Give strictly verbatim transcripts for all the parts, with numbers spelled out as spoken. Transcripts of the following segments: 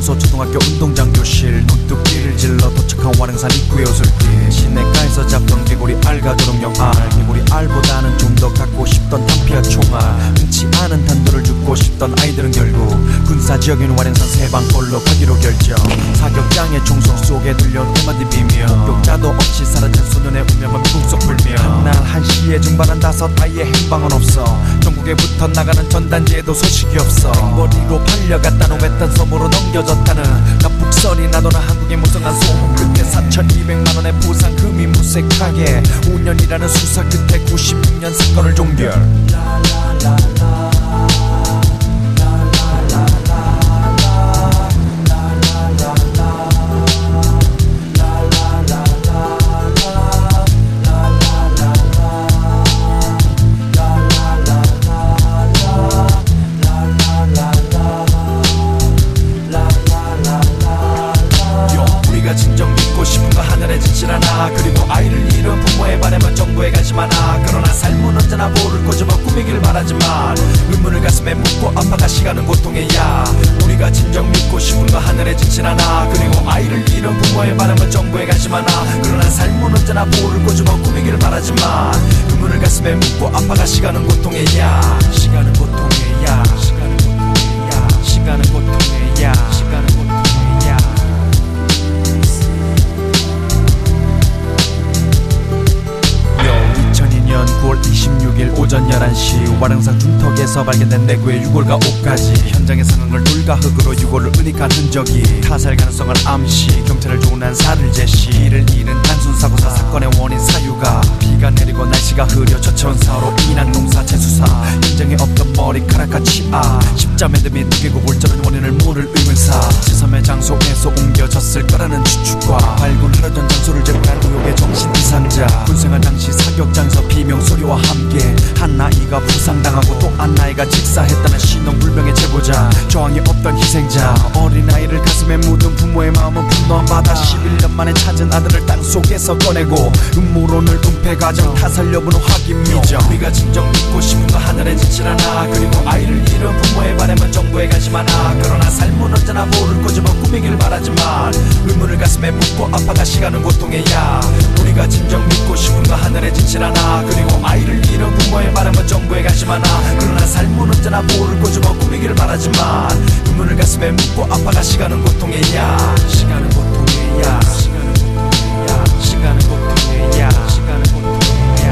평소 초등학교 운동장 교실 눈뚝기를 질러 도착한 와릉산 입구에 오솔길 시내가에서 잡던 개구리 알과 도롱뇽 알 개구리 알보다는 좀 더 갖고 싶던 탄피아 총알 흔치 않은 탄도를 죽고 싶던 아이들은 결국 군사지역인 와릉산 세방골로 가기로 결정 사격장의 총성 속에 들려온 음악이 비며 욕자도 없이 사라진 소년의 운명은 꿈속 불며 날 한시에 증발한 다섯 아이의 행방은 없어 전국에 붙어 나가는 전단지에도 소식이 없어 머리로 팔려갔다는 외딴 섬으로 넘겨졌다는 납북설이 나도는 한국의 무성한 소문 끝에 사천이백만 원의 보상금이 무색하게 오 년이라는 수사 끝에 구십육 년 사건을 종결 진정 믿고 싶은 거 하늘에 지질 않아 그리고 아이를 잃은 부모의 바람은 정부에 관심 많아 그러나 삶은 언제나 볼을 꼬집어 꾸미길 바라지만 의문을 가슴에 묻고 아파가 시간은 고통이야 우리가 진정 믿고 싶은 거 하늘에 지질 않아 그리고 아이를 잃은 부모의 바람은 정부에 관심 많아 그러나 삶은 언제나 볼을 꼬집어 꾸미길 바라지만 의문을 가슴에 묻고 아파가 시간은 고통이야 시간은 고통이야 시간은 고통이야 시간은 고통이야 시간은 고통이야 구월 이십육일 오전 열한 시 와릉산 중턱에서 발견된 내구의 유골과 옷까지 현장의 상황을 돌과 흙으로 유골을 은닉한 흔적이 타살 가능성을 암시 경찰을 조운한 살을 제시 이를 잃은 단순 사고사 사건의 원인 사유가 비가 내리고 날씨가 흐려 저체온 사고로 인한 농사 재수사 현장에 없던 머리카락과 치아 십자매듭 및 두개고 골절은 원인을 모를 의문사 지섬의 장소에서 옮겨졌을 거라는 추측과 발굴 하루 전 장소를 제공한 의혹의 정신 이상자 군생활 당시 사격장에서 비명 소리와 함께 한 아이가 부상당하고 또 한 아이가 직사했다는 신용불명의 제보자 저항이 없던 희생자 어린아이를 가슴에 묻은 부모의 마음은 분노한 바다 십일 년 만에 찾은 아들을 땅속에서 꺼내고 음모론을 은폐가정 타살 여부는 확인 미정 우리가 진정 믿고 싶은 거 하늘에 지질 않아 그리고 아이를 잃은 부모의 바람은 정부에 관심 많아 그러나 삶은 언제나 볼을 꼬집어 꾸미길 바라지만 의문을 가슴에 묻고 아파가 시간은 고통이야 우리가 진정 믿고 싶은 거 하늘에 지질 않아 그리고 아이를 잃은 부모의 바람은 정부에 관심 많아 그러나 삶은 언제나 볼을 꼬집어 꾸미길 바라지만 의문을 가슴에 묻고 아파가 시간은 고통이야 시간은 고통이야 시간은 고통이야 시간은 고통이야 시간은 고통이야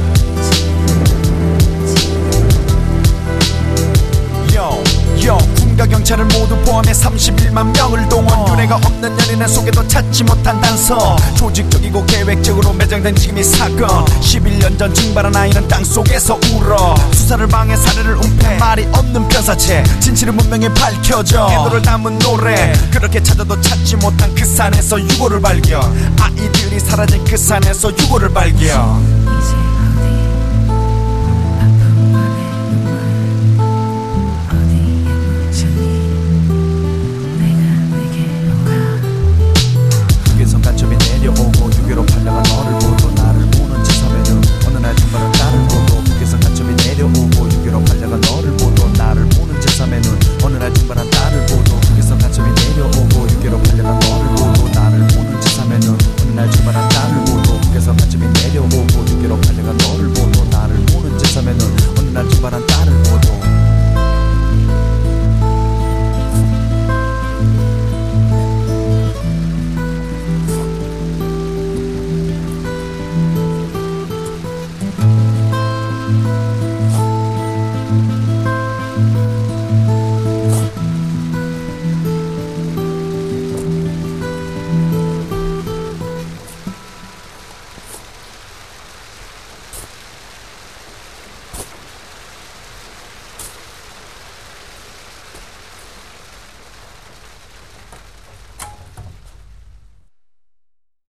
Yo, yo 군과 경찰을 모두 포함해 삼십일만 명을 동원 윤회가 없는 연인의 속에도 찾지 못한 단서 조직적이고 계획적으로 매장된 지금 이 사건 십일 년 전 증발한 아이는 땅속에서 울어 수사를 방해 사례를 은폐 말이 없는 뼈사체 진실은 분명히 밝혀져 애도를 담은 노래 그렇게 찾아도 찾지 못한 그 산에서 유골을 발견 아이들이 사라진 그 산에서 유골을 발견